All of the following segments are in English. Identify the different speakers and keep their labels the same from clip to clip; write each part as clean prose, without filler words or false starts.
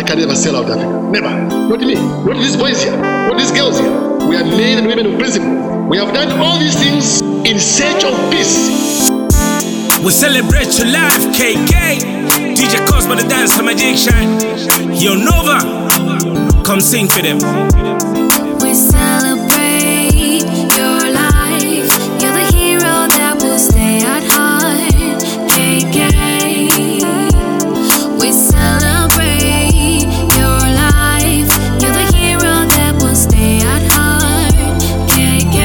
Speaker 1: can never sell out Africa. Never. Not me. Not these boys here. Not these girls here. We are men and women of principle. We have done all these things in search of peace.
Speaker 2: We celebrate your life, KK. DJ Cosmo the Dance Magician. Yo Nova, come sing for them.
Speaker 3: We celebrate your life. You're the hero that will stay at heart, KK. We celebrate your life. You're the hero that will stay at heart, KK.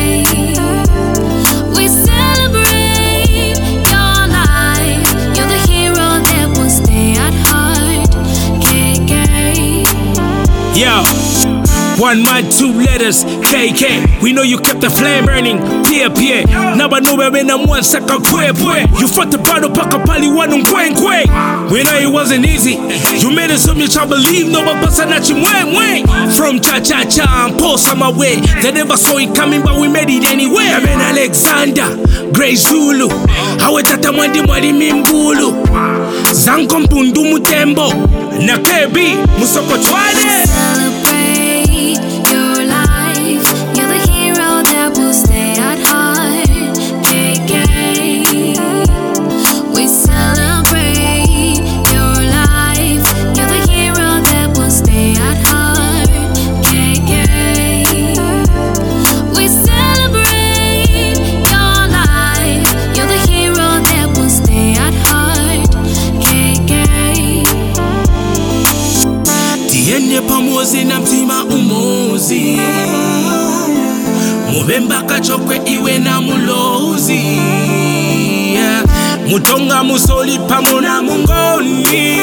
Speaker 3: We celebrate your life. You're the hero that will stay at heart, KK.
Speaker 2: Yo, one man, two letters, KK. We know you kept the flame burning, Pierre. Now I know we're in a one second kwe. You fought the battle, paka pali one kwe. We know it wasn't easy. You made it so much I believe no but not you went. From cha-cha-cha and post on my way. They never saw it coming, but we made it anyway. I mean Alexander, Grey Zulu. Hawe tata mwandi mimbulu. Zanko mpundu mutembo. Na kebi, musoko twane.
Speaker 3: Celebrate your life. You're the hero that will stay at heart, KK. We celebrate your life. You're the hero that will stay at heart, KK. We celebrate your life. You're the hero that will stay at heart, KK.
Speaker 2: Tienye pamozi na mtima umozi. Mubemba kachokwe iwe na mulozi. Mutonga musoli pamona mungoni.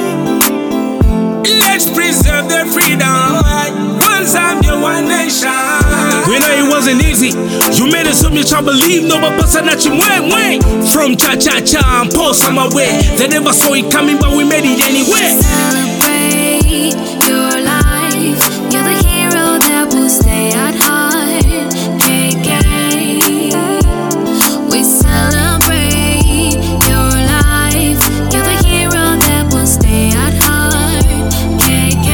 Speaker 2: Let's preserve their freedom. One time you one nation. We know it wasn't easy. You made it so much I believe no but not you went. From cha-cha-cha and post on my way. They never saw it coming but we made it anyway.
Speaker 3: Celebrate your life. You're the hero that will stay at heart, KK. We celebrate your life. You're the hero that will stay at heart, KK.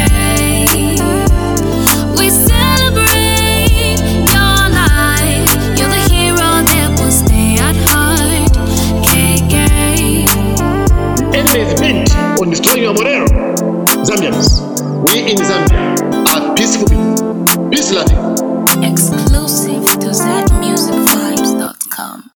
Speaker 3: We celebrate your life. You're the hero that will stay at heart, KK.
Speaker 1: The enemy is bent on destroying your Morero. Zambians, we in Zambia are peaceful people, peace loving.